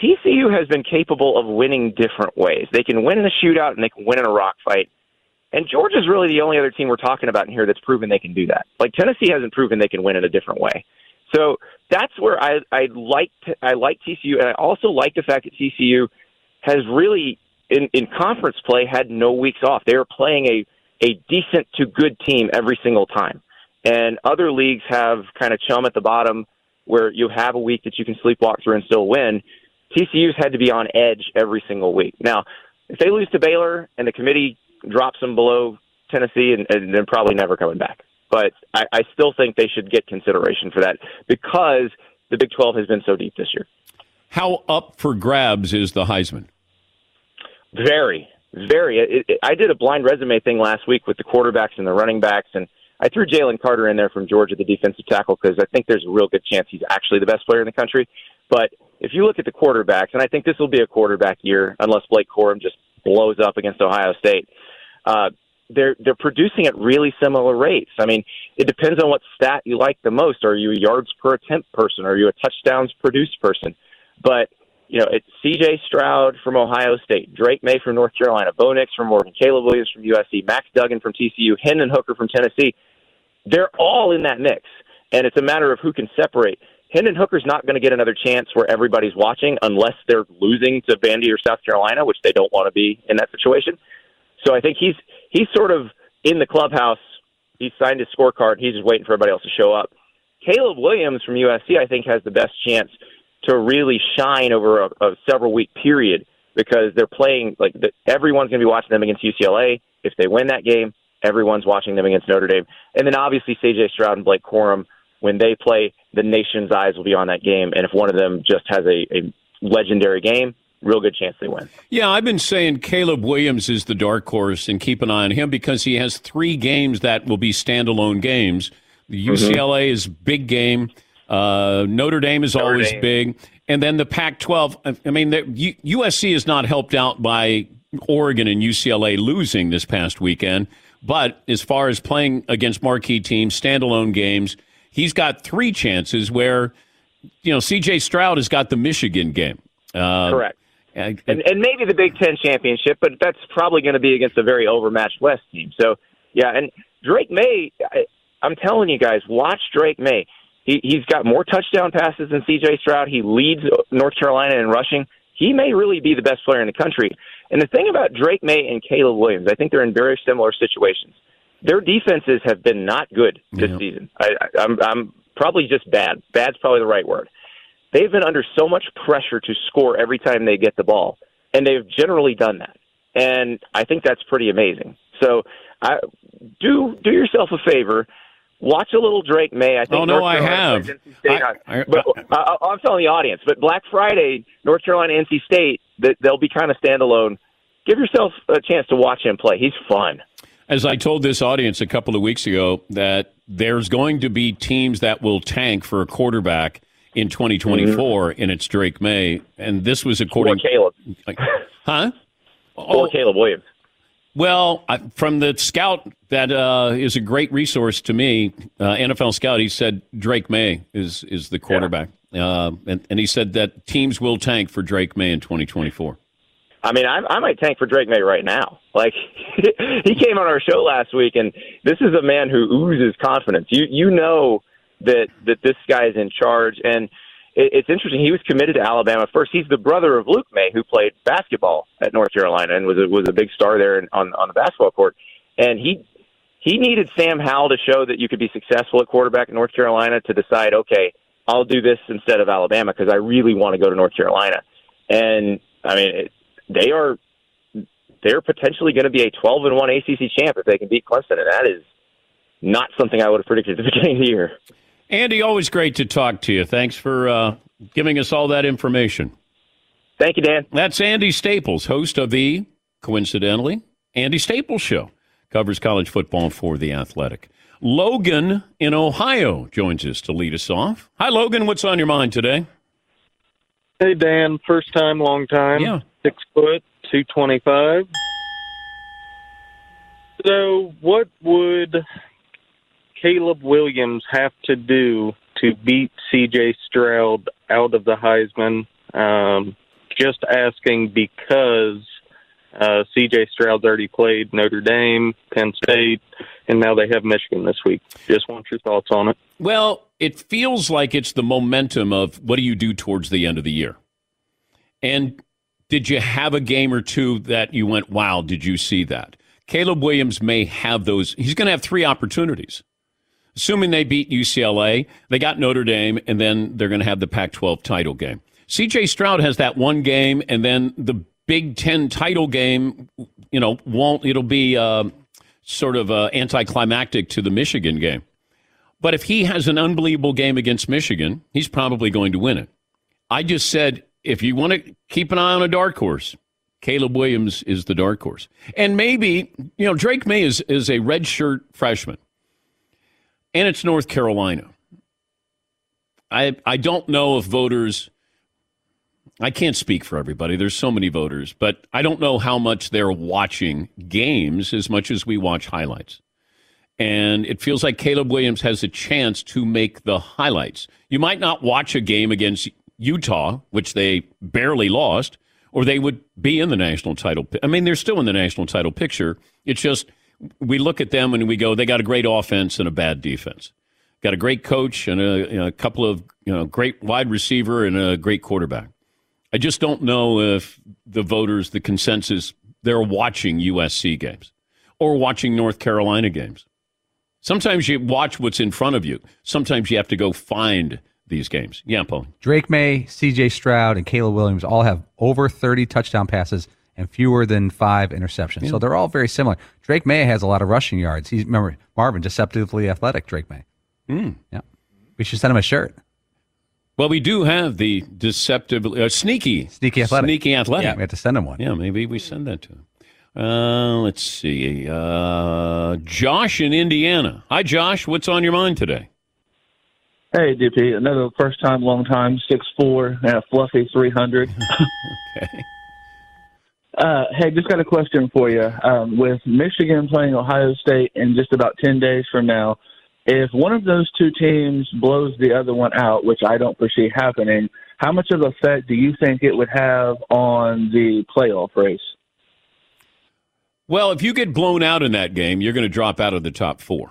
T C U has been capable of winning different ways. They can win in a shootout and they can win in a rock fight. And Georgia's really the only other team we're talking about in here that's proven they can do that. Like Tennessee hasn't proven they can win in a different way. So that's where I I like I like T C U, and I also like the fact that T C U has really in, in conference play had no weeks off. They are playing a a decent to good team every single time. And other leagues have kind of chum at the bottom where you have a week that you can sleepwalk through and still win. T C U's had to be on edge every single week. Now, if they lose to Baylor and the committee drops them below Tennessee, and, and they're probably never coming back. But I, I still think they should get consideration for that because the Big twelve has been so deep this year. How up for grabs is the Heisman? Very, very. It, it, I did a blind resume thing last week with the quarterbacks and the running backs, and I threw Jalen Carter in there from Georgia, the defensive tackle, because I think there's a real good chance he's actually the best player in the country. But if you look at the quarterbacks, and I think this will be a quarterback year unless Blake Corum just blows up against Ohio State, uh, they're they're producing at really similar rates. I mean, it depends on what stat you like the most. Are you a yards per attempt person? Are you a touchdowns produced person? But, you know, it's C J Stroud from Ohio State, Drake May from North Carolina, Bo Nix from Oregon, Caleb Williams from U S C, Max Duggan from T C U, Hendon Hooker from Tennessee. They're all in that mix, and it's a matter of who can separate. Hendon Hooker's not going to get another chance where everybody's watching unless they're losing to Vandy or South Carolina, which they don't want to be in that situation. So I think he's he's sort of in the clubhouse. He's signed his scorecard. He's just waiting for everybody else to show up. Caleb Williams from U S C, I think, has the best chance to really shine over a, a several-week period because they're playing, like, the, everyone's going to be watching them against U C L A. If they win that game, everyone's watching them against Notre Dame. And then, obviously, C J Stroud and Blake Corum, when they play, the nation's eyes will be on that game. And if one of them just has a, a legendary game, real good chance they win. Yeah, I've been saying Caleb Williams is the dark horse and keep an eye on him because he has three games that will be standalone games. The U C L A mm-hmm. is big game. Uh, Notre Dame is Notre always Dame. big. And then the Pac twelve, I mean, the, U S C is not helped out by Oregon and U C L A losing this past weekend. But as far as playing against marquee teams, standalone games, he's got three chances where, you know, C J Stroud has got the Michigan game. Uh, Correct. And, and maybe the Big Ten championship, but that's probably going to be against a very overmatched West team. So, yeah, and Drake May, I, I'm telling you guys, watch Drake May. He, he's got more touchdown passes than C J Stroud. He leads North Carolina in rushing. He may really be the best player in the country. And the thing about Drake May and Caleb Williams, I think they're in very similar situations. Their defenses have been not good this yeah. season. I, I, I'm, I'm probably just bad. Bad's probably the right word. They've been under so much pressure to score every time they get the ball, and they've generally done that. And I think that's pretty amazing. So I, do do yourself a favor. Watch a little Drake May. I think oh, no, North I have. State, I, I, but I, I'm telling the audience, but Black Friday, North Carolina, N C State, that they'll be kind of standalone. Give yourself a chance to watch him play. He's fun. As I told this audience a couple of weeks ago, that there's going to be teams that will tank for a quarterback in twenty twenty-four, mm-hmm. and it's Drake May. And this was according to Caleb. Huh? Or oh, Caleb Williams. Well, I, from the scout that uh, is a great resource to me, uh, N F L scout, he said Drake May is, is the quarterback. Yeah. Uh, and, and he said that teams will tank for Drake May in twenty twenty-four. I mean, I, I might tank for Drake May right now. Like, he came on our show last week, and this is a man who oozes confidence. You you know that that this guy is in charge, and it, it's interesting. He was committed to Alabama first. He's the brother of Luke May, who played basketball at North Carolina and was a, was a big star there in, on on the basketball court. And he he needed Sam Howell to show that you could be successful at quarterback in North Carolina to decide, okay, I'll do this instead of Alabama because I really want to go to North Carolina. And I mean, it, they are they're potentially going to be a twelve and one A C C champ if they can beat Clemson, and that is not something I would have predicted at the beginning of the year. Andy, always great to talk to you. Thanks for uh, giving us all that information. Thank you, Dan. That's Andy Staples, host of the, coincidentally, Andy Staples Show. Covers college football for The Athletic. Logan in Ohio joins us to lead us off. Hi, Logan. What's on your mind today? Hey, Dan. First time, long time. Yeah. Six foot, two twenty-five. So what would Caleb Williams have to do to beat C J Stroud out of the Heisman? Um, just asking because uh, C J Stroud's already played Notre Dame, Penn State, and now they have Michigan this week. Just want your thoughts on it. Well, it feels like it's the momentum of what do you do towards the end of the year? And did you have a game or two that you went, wow, did you see that? Caleb Williams may have those. He's going to have three opportunities. Assuming they beat U C L A, they got Notre Dame, and then they're going to have the Pac twelve title game. C J Stroud has that one game, and then the Big Ten title game, you know, won't, it'll be uh, sort of uh, anticlimactic to the Michigan game. But if he has an unbelievable game against Michigan, he's probably going to win it. I just said, if you want to keep an eye on a dark horse, Caleb Williams is the dark horse. And maybe, you know, Drake May is, is a redshirt freshman. And it's North Carolina. I I don't know if voters, I can't speak for everybody. There's so many voters. But I don't know how much they're watching games as much as we watch highlights. And it feels like Caleb Williams has a chance to make the highlights. You might not watch a game against Utah, which they barely lost, or they would be in the national title. I mean, they're still in the national title picture. It's just we look at them and we go, they got a great offense and a bad defense. Got a great coach and a, you know, a couple of you know great wide receiver and a great quarterback. I just don't know if the voters, the consensus, they're watching U S C games or watching North Carolina games. Sometimes you watch what's in front of you. Sometimes you have to go find these games. Yeah, Paul. Drake May, C J Stroud, and Caleb Williams all have over thirty touchdown passes and fewer than five interceptions. Yeah. So they're all very similar. Drake May has a lot of rushing yards. He's, remember, Marvin, deceptively athletic, Drake May. Mm. Yeah. We should send him a shirt. Well, we do have the deceptively, uh, sneaky. Sneaky athletic. Sneaky athletic. Yeah, we have to send him one. Yeah, maybe we send that to him. Uh, let's see. Uh, Josh in Indiana. Hi, Josh. What's on your mind today? Hey, D P. Another first time, long time, six foot four, and a fluffy three hundred. Okay. Uh, hey, just got a question for you. Um, with Michigan playing Ohio State in just about ten days from now, if one of those two teams blows the other one out, which I don't foresee happening, how much of an effect do you think it would have on the playoff race? Well, if you get blown out in that game, you're going to drop out of the top four.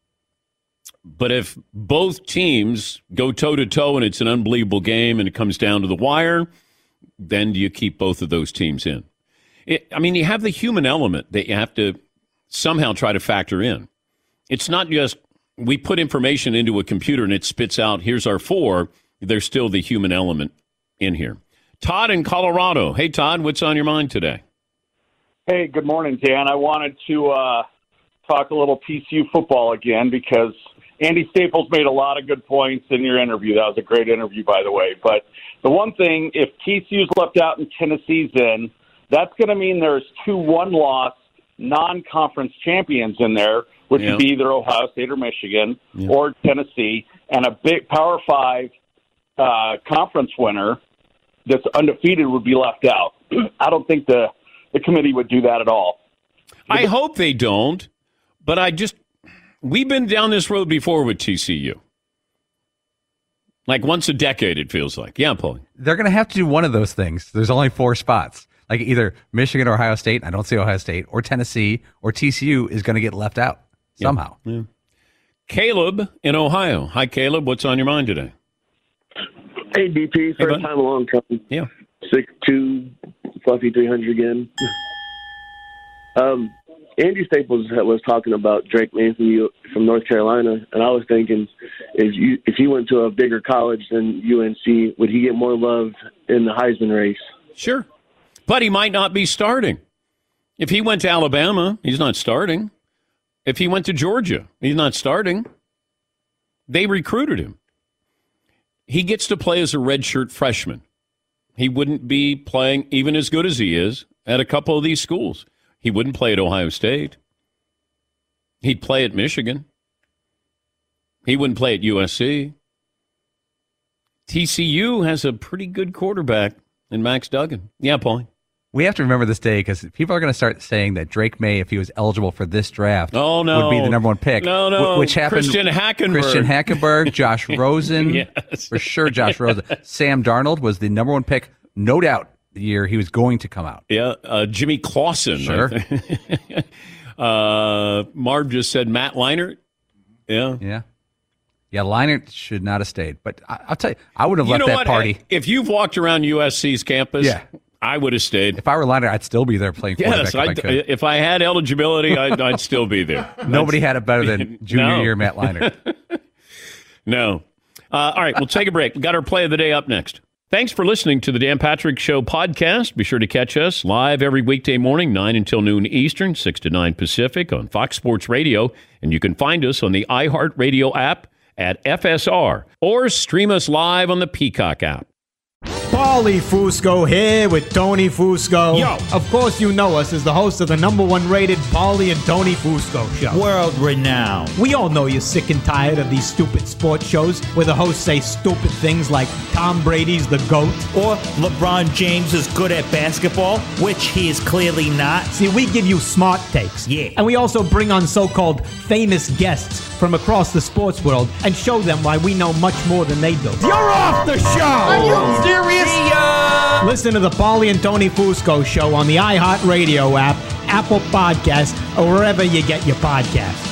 But if both teams go toe-to-toe and it's an unbelievable game and it comes down to the wire, then do you keep both of those teams in? It, I mean, you have the human element that you have to somehow try to factor in. It's not just we put information into a computer and it spits out, here's our four. There's still the human element in here. Todd in Colorado. Hey, Todd, what's on your mind today? Hey, good morning, Dan. I wanted to uh, talk a little T C U football again because Andy Staples made a lot of good points in your interview. That was a great interview, by the way. But the one thing, if T C U's left out and Tennessee's in, that's going to mean there's two one-loss non-conference champions in there, which yeah. would be either Ohio State or Michigan yeah. or Tennessee, and a big Power Five uh, conference winner that's undefeated would be left out. I don't think the, the committee would do that at all. I hope they don't, but I just we've been down this road before with T C U. Like once a decade, it feels like. Yeah, Paul. They're going to have to do one of those things. There's only four spots. Like either Michigan or Ohio State, I don't see Ohio State, or Tennessee, or T C U is going to get left out somehow. Yeah. Yeah. Caleb in Ohio. Hi, Caleb. What's on your mind today? Hey, D P. First hey, time, a long time. Yeah. six two, fluffy three hundred again. um, Andy Staples was talking about Drake May from, from North Carolina, and I was thinking if you if he went to a bigger college than U N C, would he get more love in the Heisman race? Sure. But he might not be starting. If he went to Alabama, he's not starting. If he went to Georgia, he's not starting. They recruited him. He gets to play as a redshirt freshman. He wouldn't be playing even as good as he is at a couple of these schools. He wouldn't play at Ohio State. He'd play at Michigan. He wouldn't play at U S C. T C U has a pretty good quarterback in Max Duggan. Yeah, Paulie. We have to remember this day because people are going to start saying that Drake May, if he was eligible for this draft, oh, no. would be the number one pick. No, no. Which happened. Christian Hackenberg. Christian Hackenberg, Josh Rosen. Yes. For sure, Josh Rosen. Sam Darnold was the number one pick, no doubt, the year he was going to come out. Yeah, uh, Jimmy Clausen. Sure. uh, Marv just said Matt Leinart. Yeah. Yeah. Yeah, Leinart should not have stayed. But I, I'll tell you, I would have You left know that what? party. If you've walked around U S C's campus, Yeah. I would have stayed. If I were Leinart, I'd still be there playing quarterback Yes, if I I'd, could. if I had eligibility, I'd, I'd still be there. Nobody had it better than junior No. year Matt Leinart. No. Uh, all right, we'll take a break. We've got our play of the day up next. Thanks for listening to the Dan Patrick Show podcast. Be sure to catch us live every weekday morning, nine until noon Eastern, six to nine Pacific on Fox Sports Radio. And you can find us on the iHeartRadio app at F S R or stream us live on the Peacock app. Paulie Fusco here with Tony Fusco. Yo. Of course you know us as the host of the number one rated Paulie and Tony Fusco show. World renowned. We all know you're sick and tired of these stupid sports shows where the hosts say stupid things like Tom Brady's the GOAT. Or LeBron James is good at basketball, which he is clearly not. See, we give you smart takes. Yeah. And we also bring on so-called famous guests from across the sports world and show them why we know much more than they do. You're off the show! Are you serious? See ya! Listen to the Paulie and Tony Fusco show on the iHeartRadio app, Apple Podcasts, or wherever you get your podcasts.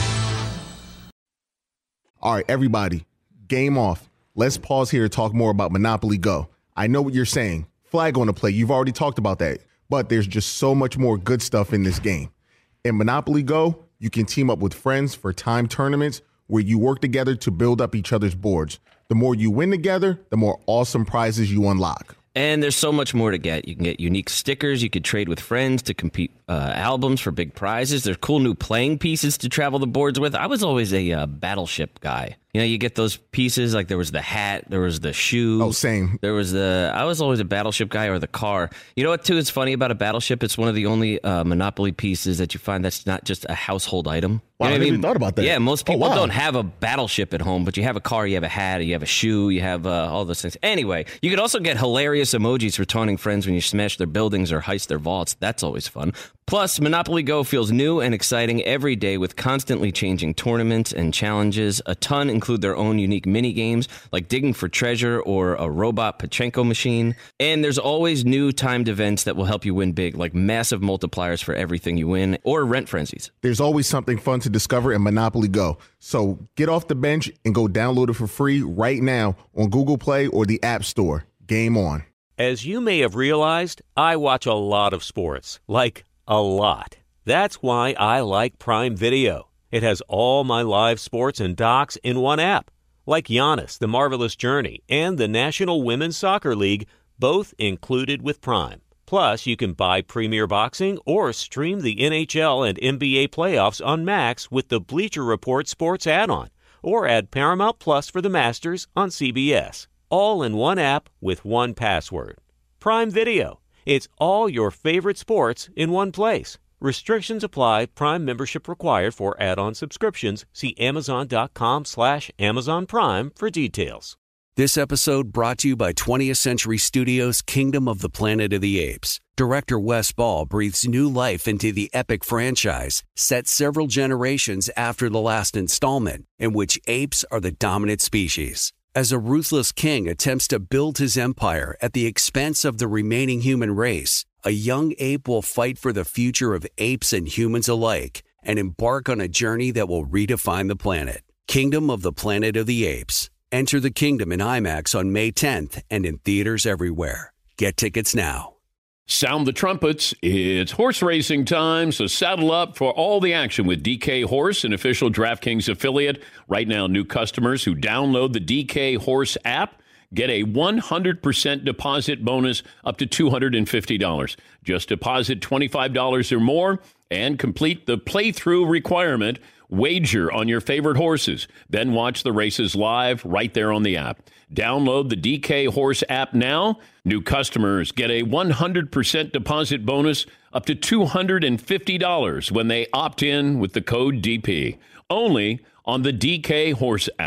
All right, everybody, game off. Let's pause here to talk more about Monopoly Go. I know what you're saying. Flag on the play. You've already talked about that. But there's just so much more good stuff in this game. In Monopoly Go, you can team up with friends for time tournaments where you work together to build up each other's boards. The more you win together, the more awesome prizes you unlock. And there's so much more to get. You can get unique stickers. You could trade with friends to compete uh, albums for big prizes. There's cool new playing pieces to travel the boards with. I was always a uh, Battleship guy. You know, you get those pieces, like there was the hat, there was the shoe. Oh, same. There was the, I was always a Battleship guy, or the car. You know what, too, is funny about a Battleship? It's one of the only uh, Monopoly pieces that you find that's not just a household item. Wow, You know I what never even thought about that. Yeah, most Oh, people wow. don't have a Battleship at home, but you have a car, you have a hat, you have a shoe, you have uh, all those things. Anyway, you could also get hilarious emojis for taunting friends when you smash their buildings or heist their vaults. That's always fun. Plus, Monopoly Go feels new and exciting every day with constantly changing tournaments and challenges. A ton include their own unique mini games like digging for treasure or a robot Pachinko machine. And there's always new timed events that will help you win big, like massive multipliers for everything you win or rent frenzies. There's always something fun to discover in Monopoly Go. So get off the bench and go download it for free right now on Google Play or the App Store. Game on. As you may have realized, I watch a lot of sports, like a lot. That's why I like Prime Video. It has all my live sports and docs in one app, like Giannis, The Marvelous Journey, and the National Women's Soccer League, both included with Prime. Plus, you can buy Premier Boxing or stream the N H L and N B A playoffs on Max with the Bleacher Report Sports add-on, or add Paramount Plus for the Masters on C B S. All in one app with one password. Prime Video. It's all your favorite sports in one place. Restrictions apply. Prime membership required for add-on subscriptions. See Amazon.com slash Amazon Prime for details. This episode brought to you by twentieth Century Studios' Kingdom of the Planet of the Apes. Director Wes Ball breathes new life into the epic franchise, set several generations after the last installment, in which apes are the dominant species. As a ruthless king attempts to build his empire at the expense of the remaining human race, a young ape will fight for the future of apes and humans alike and embark on a journey that will redefine the planet. Kingdom of the Planet of the Apes. Enter the kingdom in IMAX on May tenth and in theaters everywhere. Get tickets now. Sound the trumpets. It's horse racing time, so saddle up for all the action with D K Horse, an official DraftKings affiliate. Right now, new customers who download the D K Horse app get a one hundred percent deposit bonus up to two hundred fifty dollars. Just deposit twenty-five dollars or more and complete the playthrough requirement. Wager on your favorite horses. Then watch the races live right there on the app. Download the D K Horse app now. New customers get a one hundred percent deposit bonus up to two hundred fifty dollars when they opt in with the code D P. Only on the D K Horse app.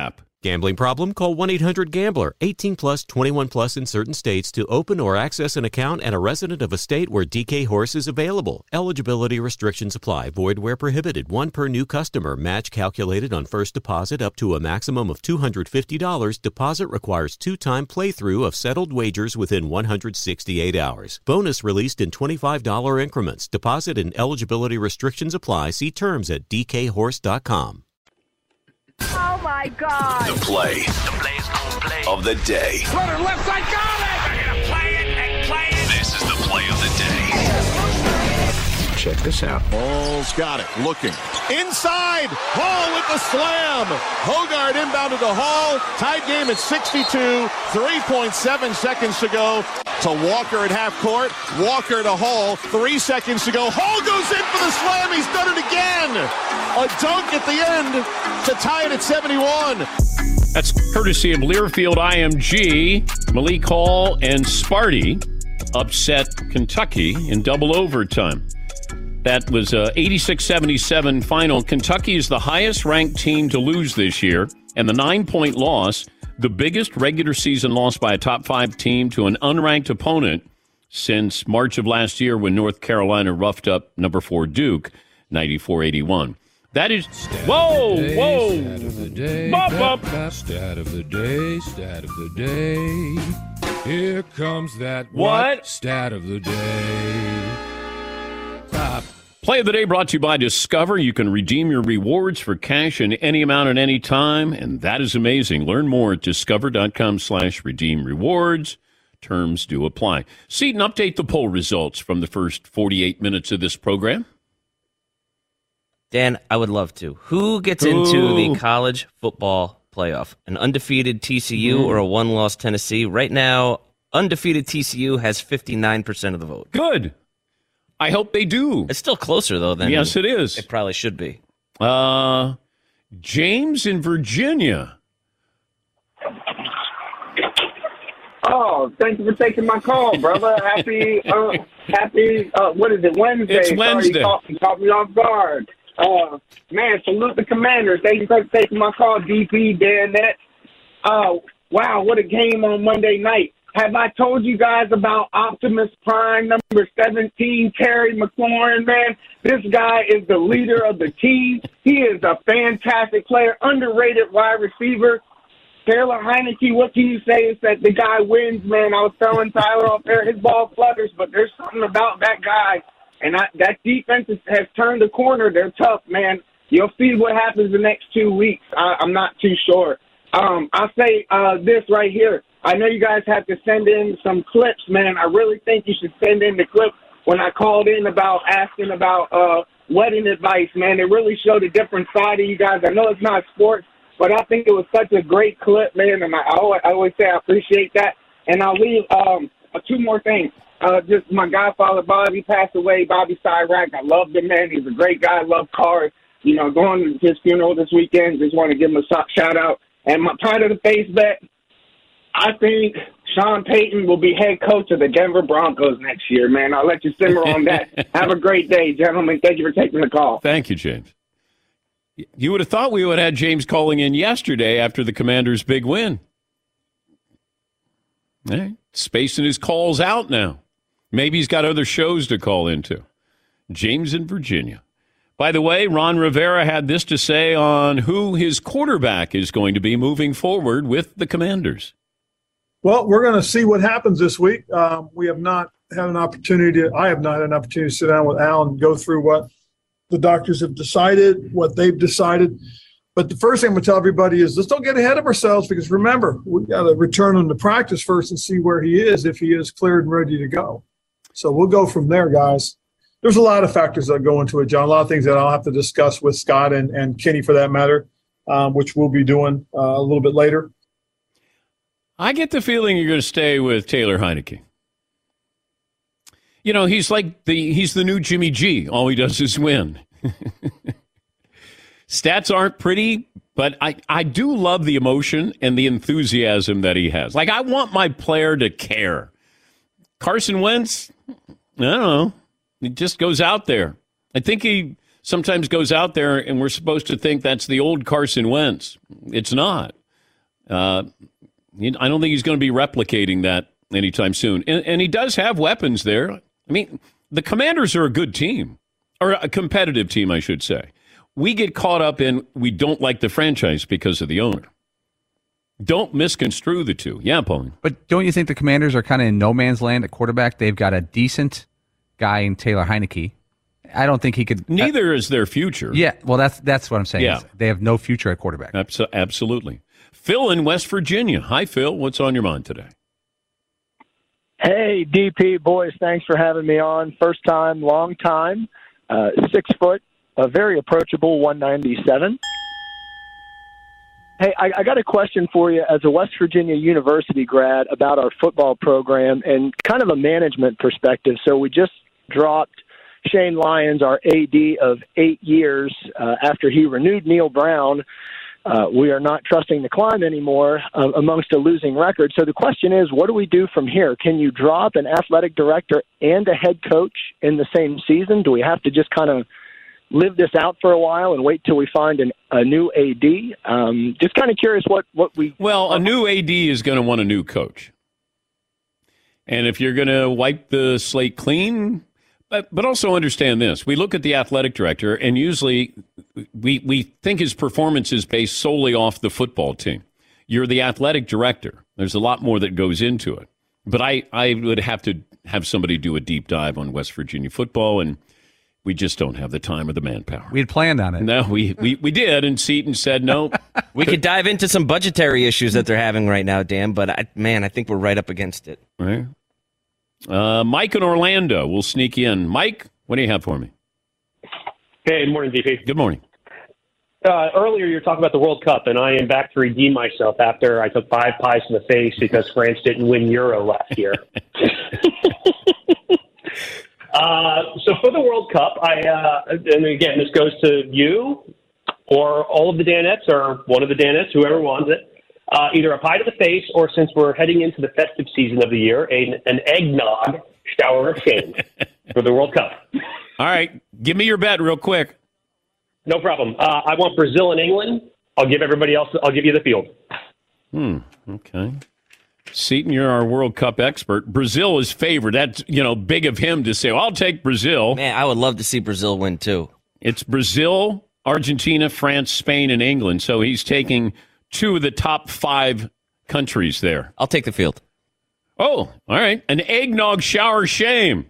Gambling problem? Call one eight hundred gambler. eighteen plus, twenty-one plus in certain states to open or access an account and a resident of a state where D K Horse is available. Eligibility restrictions apply. Void where prohibited. One per new customer. Match calculated on first deposit up to a maximum of two hundred fifty dollars. Deposit requires two-time playthrough of settled wagers within one hundred sixty-eight hours. Bonus released in twenty-five dollars increments. Deposit and eligibility restrictions apply. See terms at d k horse dot com. Oh my God! The play, the play's gonna play of the day. Runner left side, got it! They're gonna play it and play it. This is the play of the day. Check this out. Hall's got it. Looking inside. Hall with the slam. Hogard inbounded to Hall. Tied game at sixty-two. three point seven seconds to go. To Walker at half court. Walker to Hall. Three seconds to go. Hall goes in for the slam. He's done it again. A dunk at the end to tie it at seventy-one. That's courtesy of Learfield I M G. Malik Hall and Sparty upset Kentucky in double overtime. That was a eighty-six seventy-seven final. Kentucky is the highest-ranked team to lose this year, and the nine-point loss, the biggest regular season loss by a top-five team to an unranked opponent since March of last year when North Carolina roughed up number four Duke, ninety-four eighty-one. That is... Whoa, whoa! Stat of the day, bop, bop. Stat of the day, stat of the day. Here comes that what? what? Stat of the day. Stop. Play of the day brought to you by Discover. You can redeem your rewards for cash in any amount at any time, and that is amazing. Learn more at discover.com slash redeem rewards. Terms do apply. Seton, update the poll results from the first forty-eight minutes of this program. Dan, I would love to. Who gets Ooh. into the college football playoff? An undefeated T C U mm. or a one-loss Tennessee? Right now, undefeated T C U has fifty-nine percent of the vote. Good. I hope they do. It's still closer, though, than yes, it is. It probably should be. Uh, James in Virginia. Oh, thank you for taking my call, brother. Happy, uh, happy. Uh, what is it? Wednesday. It's Wednesday. Sorry, you caught, you caught me off guard. Uh, man, salute the Commanders. Thank you for taking my call, D P, Dan, Net. Uh, wow, what a game on Monday night. Have I told you guys about Optimus Prime, number seventeen, Terry McLaurin, man? This guy is the leader of the team. He is a fantastic player, underrated wide receiver. Taylor Heineke, what can you say is that the guy wins, man? I was telling Tyler off there, his ball flutters, but there's something about that guy. And I, that defense is, has turned a corner. They're tough, man. You'll see what happens the next two weeks. I, I'm not too sure. Um, I'll say uh, this right here. I know you guys have to send in some clips, man. I really think you should send in the clip when I called in about asking about uh, wedding advice, man. It really showed a different side of you guys. I know it's not sports, but I think it was such a great clip, man. And I always, I always say I appreciate that. And I'll leave um, uh, two more things. Uh, just my godfather, Bobby, passed away, Bobby Cyrack. I loved him, man. He's a great guy. I love cars. You know, going to his funeral this weekend, just want to give him a shout out. And my part of the face bet, I think Sean Payton will be head coach of the Denver Broncos next year, man. I'll let you simmer on that. Have a great day, gentlemen. Thank you for taking the call. Thank you, James. You would have thought we would have had James calling in yesterday after the Commanders' big win. Hey, spacing his calls out now. Maybe he's got other shows to call into. James in Virginia. By the way, Ron Rivera had this to say on who his quarterback is going to be moving forward with the Commanders. Well, we're going to see what happens this week. Um, we have not had an opportunity to, I have not had an opportunity to sit down with Al and go through what the doctors have decided, what they've decided. But the first thing I'm going to tell everybody is let's don't get ahead of ourselves because remember, we've got to return him to practice first and see where he is, if he is cleared and ready to go. So we'll go from there, guys. There's a lot of factors that go into it, John, a lot of things that I'll have to discuss with Scott and, and Kenny for that matter, um, which we'll be doing uh, a little bit later. I get the feeling you're going to stay with Taylor Heineke. You know, he's like the he's the new Jimmy G. All he does is win. Stats aren't pretty, but I, I do love the emotion and the enthusiasm that he has. Like, I want my player to care. Carson Wentz, I don't know. He just goes out there. I think he sometimes goes out there, and we're supposed to think that's the old Carson Wentz. It's not. Uh, I don't think he's going to be replicating that anytime soon. And, and he does have weapons there. I mean, the Commanders are a good team, or a competitive team, I should say. We get caught up in we don't like the franchise because of the owner. Don't misconstrue the two. Yeah, Pauline. But don't you think the Commanders are kind of in no man's land at quarterback? They've got a decent guy in Taylor Heineke. I don't think he could. Neither uh, is their future. Yeah, well, that's that's what I'm saying. Yeah. They have no future at quarterback. Abso- absolutely. Phil in West Virginia. Hi, Phil. What's on your mind today? Hey, D P, boys. Thanks for having me on. First time, long time. Uh, six foot, a very approachable one ninety-seven. Hey, I, I got a question for you as a West Virginia University grad about our football program and kind of a management perspective. So we just dropped Shane Lyons, our A D of eight years, uh, after he renewed Neil Brown. Uh, we are not trusting the climb anymore uh, amongst a losing record. So the question is, what do we do from here? Can you drop an athletic director and a head coach in the same season? Do we have to just kind of live this out for a while and wait till we find an, a new A D? Um, just kind of curious what, what we... Well, a new A D is going to want a new coach. And if you're going to wipe the slate clean... But, but also understand this. We look at the athletic director, and usually we, we think his performance is based solely off the football team. You're the athletic director. There's a lot more that goes into it. But I, I would have to have somebody do a deep dive on West Virginia football, and we just don't have the time or the manpower. We had planned on it. No, we, we, we did, and Seton said no. We could dive into some budgetary issues that they're having right now, Dan, but, I, man, I think we're right up against it. Right. Uh, Mike in Orlando will sneak in. Mike, what do you have for me? Hey, good morning, D P. Good morning. Uh, earlier, you were talking about the World Cup, and I am back to redeem myself after I took five pies to the face because France didn't win Euro last year. uh, so for the World Cup, I uh, and again, this goes to you or all of the Danettes or one of the Danettes, whoever wants it. Uh, either a pie to the face, or since we're heading into the festive season of the year, a, an eggnog shower of shame for the World Cup. All right. Give me your bet real quick. No problem. Uh, I want Brazil and England. I'll give everybody else, I'll give you the field. Hmm. Okay. Seton, you're our World Cup expert. Brazil is favored. That's, you know, big of him to say, well, I'll take Brazil. Man, I would love to see Brazil win, too. It's Brazil, Argentina, France, Spain, and England. So he's taking two of the top five countries there. I'll take the field. Oh, all right. An eggnog shower shame.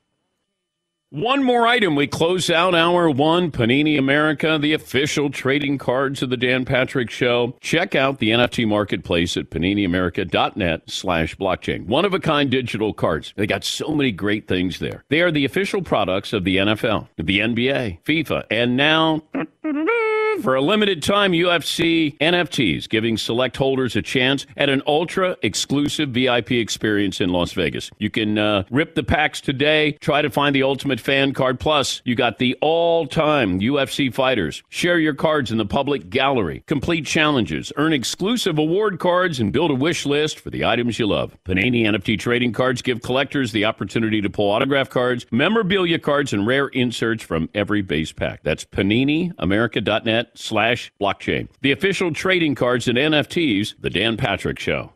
One more item. We close out hour one. Panini America, the official trading cards of the Dan Patrick Show. Check out the N F T marketplace at paniniamerica.net slash blockchain. One-of-a-kind digital cards. They got so many great things there. They are the official products of the N F L, the N B A, FIFA, and now... for a limited time, U F C N F Ts, giving select holders a chance at an ultra-exclusive V I P experience in Las Vegas. You can uh, rip the packs today, try to find the ultimate fan card. Plus, you got the all-time U F C fighters. Share your cards in the public gallery. Complete challenges. Earn exclusive award cards and build a wish list for the items you love. Panini N F T trading cards give collectors the opportunity to pull autograph cards, memorabilia cards, and rare inserts from every base pack. That's paniniamerica.net slash blockchain. The official trading cards and N F Ts, The Dan Patrick Show.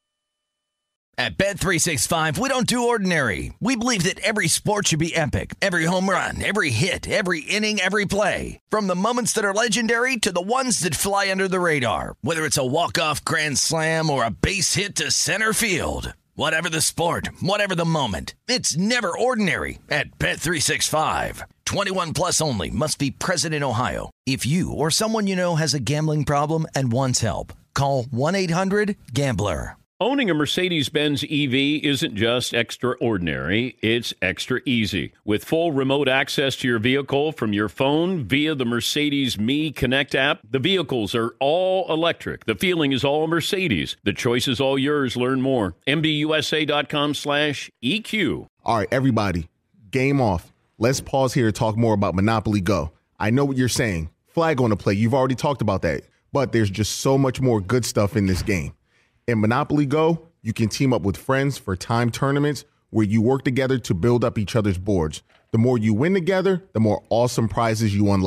At Bet three sixty-five, we don't do ordinary. We believe that every sport should be epic. Every home run, every hit, every inning, every play. From the moments that are legendary to the ones that fly under the radar. Whether it's a walk-off grand slam or a base hit to center field. Whatever the sport, whatever the moment, it's never ordinary at Bet three sixty-five. twenty-one plus only. Must be present in Ohio. If you or someone you know has a gambling problem and wants help, call one eight hundred gambler. Owning a Mercedes-Benz E V isn't just extraordinary, it's extra easy. With full remote access to your vehicle from your phone via the Mercedes Me Connect app, the vehicles are all electric. The feeling is all Mercedes. The choice is all yours. Learn more. MBUSA.com slash EQ. All right, everybody, game off. Let's pause here to talk more about Monopoly Go. I know what you're saying. Flag on the play. You've already talked about that. But there's just so much more good stuff in this game. In Monopoly Go, you can team up with friends for timed tournaments where you work together to build up each other's boards. The more you win together, the more awesome prizes you unlock.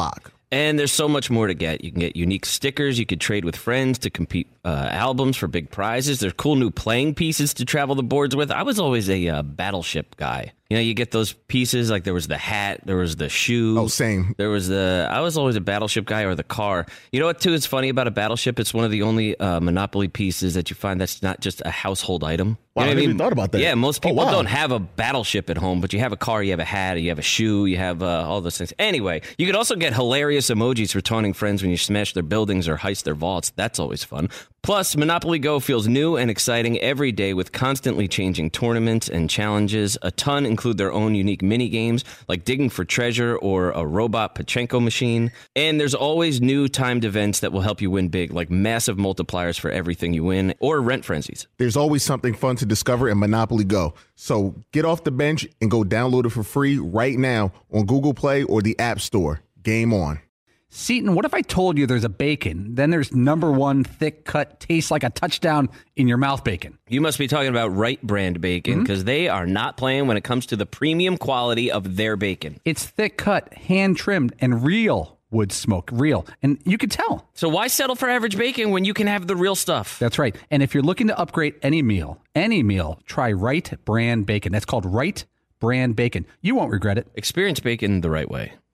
And there's so much more to get. You can get unique stickers. You could trade with friends to compete uh, albums for big prizes. There's cool new playing pieces to travel the boards with. I was always a uh, Battleship guy. You know, you get those pieces, like there was the hat, there was the shoe. Oh, same. There was the, I was always a Battleship guy, or the car. You know what, too, is funny about a Battleship? It's one of the only uh, Monopoly pieces that you find that's not just a household item. Wow, You know I what never mean? even thought about that. Yeah, most Oh, people wow. don't have a Battleship at home, but you have a car, you have a hat, you have a shoe, you have uh, all those things. Anyway, you could also get hilarious emojis for taunting friends when you smash their buildings or heist their vaults. That's always fun. Plus, Monopoly Go feels new and exciting every day with constantly changing tournaments and challenges. A ton include their own unique mini games, like digging for treasure or a robot Pachinko machine. And there's always new timed events that will help you win big, like massive multipliers for everything you win, or rent frenzies. There's always something fun to discover in Monopoly Go. So get off the bench and go download it for free right now on Google Play or the App Store. Game on. Seton, what if I told you there's a bacon, then there's number one thick cut, tastes like a touchdown in your mouth bacon? You must be talking about Wright brand bacon, because mm-hmm. they are not playing when it comes to the premium quality of their bacon. It's thick cut, hand trimmed, and real wood smoke. Real. And you can tell. So why settle for average bacon when you can have the real stuff? That's right. And if you're looking to upgrade any meal, any meal, try Wright brand bacon. That's called Wright brand bacon. You won't regret it. Experience bacon the right way.